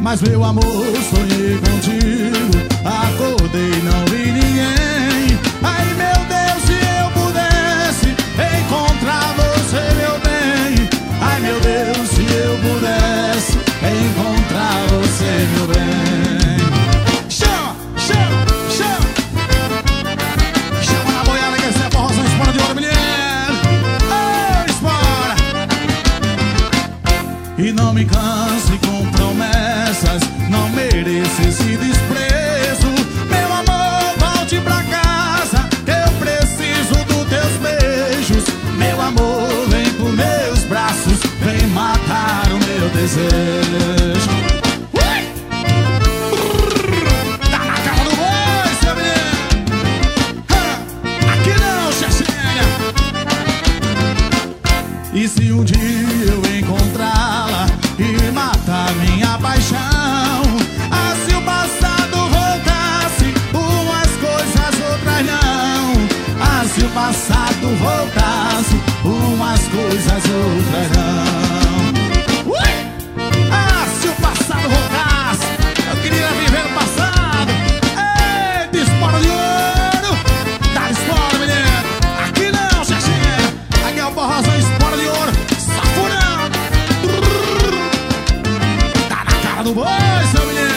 Mas meu amor, sonhei contigo, acordei, não vi ninguém. Ai meu Deus, se eu pudesse encontrar você, meu bem. Ai meu Deus, se eu pudesse encontrar você, meu bem. Chama, chama, chama. Chama na boiada que esse é forrozão espora de ouro, mulher. Oh, espora. E não me canse com promessas, não mereço esse desprezo. Meu amor, volte pra casa, que eu preciso dos teus beijos. Meu amor, vem pros meus braços, vem matar o meu desejo. Tá na cara do boi, seu menino. Aqui não, Chechinha. E se um dia eu encontrá-la e matar minha paixão, ah, se o passado voltasse, umas coisas outras não. Ah, se o passado voltasse, umas coisas outras não. Ah, se o passado voltasse, eu queria viver no passado. Eita, espora de ouro. Dá espora, menino. Aqui não, Chechinha. Aqui é o forrozão espora de ouro. Safurão. Tá na cara do boi, seu menino.